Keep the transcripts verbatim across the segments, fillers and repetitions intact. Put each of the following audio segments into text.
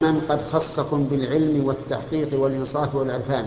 من قد خصكم بالعلم والتحقيق والإنصاف والعرفان.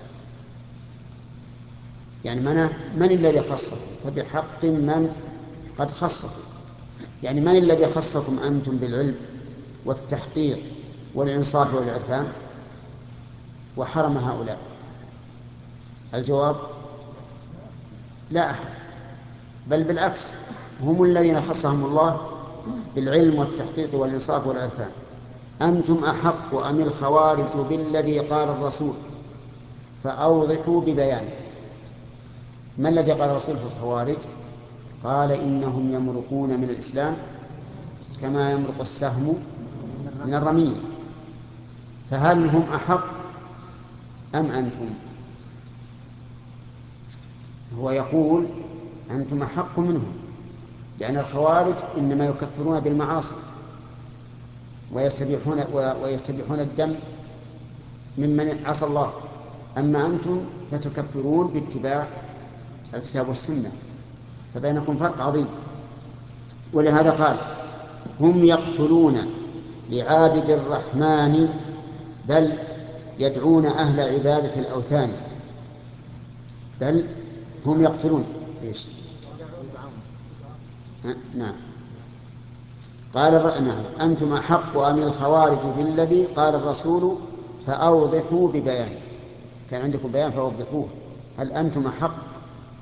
يعني من, من الذي خصكم؟ فبحق من قد خصكم، يعني من الذي خصكم أنتم بالعلم والتحقيق والإنصاف والعرفان وحرم هؤلاء؟ الجواب لا أحد، بل بالعكس، هم الذين خصهم الله بالعلم والتحقيق والإنصاف والعرفان. أنتم أحق أم الخوارج بالذي قال الرسول فأوضحوا ببيانه. ما الذي قال الرسول في الخوارج؟ قال إنهم يمرقون من الإسلام كما يمرق السهم من الرمية. فهل هم أحق أم أنتم؟ هو يقول أنتم أحق منهم، لأن الخوارج إنما يكفرون بالمعاصي ويستبيحون, ويستبيحون الدم ممن عصى الله، أما أنتم فتكفرون باتباع الكتاب والسنة، فبينكم فرق عظيم. ولهذا قال هم يقتلون لعابد الرحمن بل يدعون أهل عبادة الأوثان. بل هم يقتلون إيش؟ نعم قال الر... نعم أنتم أحق أم الخوارج بالذي قال الرسول فأوضحوا ببيان. كان عندكم بيان فأوضحوه. هل أنتم أحق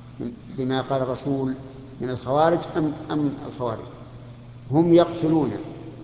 بما قال الرسول من الخوارج أم, أم الخوارج؟ هم يقتلون